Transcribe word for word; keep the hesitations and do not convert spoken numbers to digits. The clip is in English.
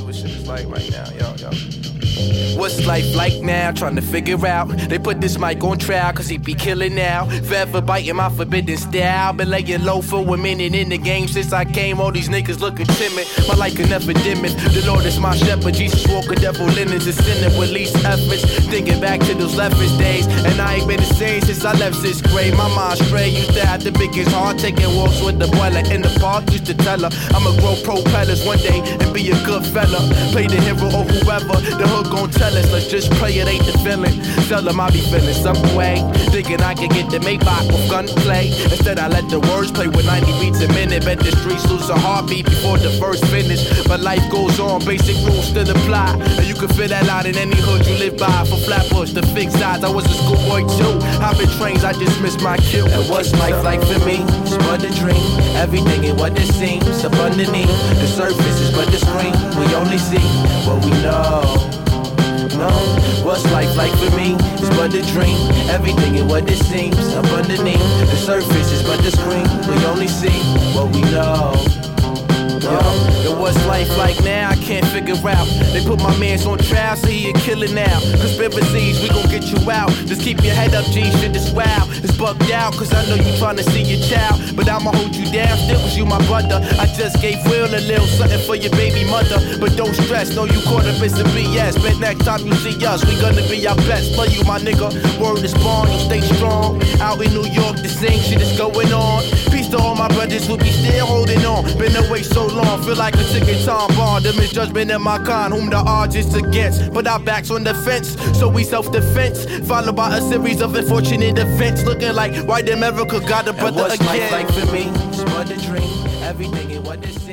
what shit is like right now, yo, yo. What's life like now? Trying to figure out. They put this mic on trial cause he be killing now. Forever biting my forbidden style. Been laying low for a minute in the game since I came. All these niggas looking timid. My life can never dim it. The Lord is my shepherd. Jesus walk a devil linens and sinning with least efforts. Thinking back to those leftist days. And I ain't been the same since I left sixth grade. My mind stray. Used to have the biggest heart. Taking walks with the boiler in the park. Used to tell her I'ma grow propellers one day and be a good fella. Play the hero or whoever. The hood gon' tell us, let's just pray it ain't the feeling. Tell them I be feeling some way, thinking I can get the Maybach with gunplay. Instead I let the words play with ninety beats a minute. Bet the streets lose a heartbeat before the verse finish. But life goes on, basic rules still apply. And you can feel that out in any hood you live by. From Flatbush to Fix Sides, I was a schoolboy too. Hopping trains, I just missed my cue. And what's life like for me? It's but a dream. Everything ain't what it seems. Up underneath the surface is but the screen. We only see what we know. No, what's life like for me? It's but a dream. Everything is what it seems. Up underneath the surface is but the screen. We only see what we know. Yo, yo, what's life like now? I can't figure out. They put my mans on trial, so he a killer now. Conspiracies, we gon' get you out. Just keep your head up, G, shit is wild. It's bugged out, cause I know you tryna see your child. But I'ma hold you down, still was you my brother. I just gave Will a little something for your baby mother. But don't stress, know you caught up in some B S. Bet next time you see us, we gonna be our best. Love you, my nigga, word is born, you stay strong. Out in New York, the same shit is going on. Peace to all my brothers who be still holding on. Been away so long, feel like a ticket time bomb. The misjudgment in my kind, whom the odds is against. But our backs on the fence, so we self-defense. Followed by a series of unfortunate events. Looking like white America got a brother again. And what's life like for me? It's but a dream. Everything ain't what it seems.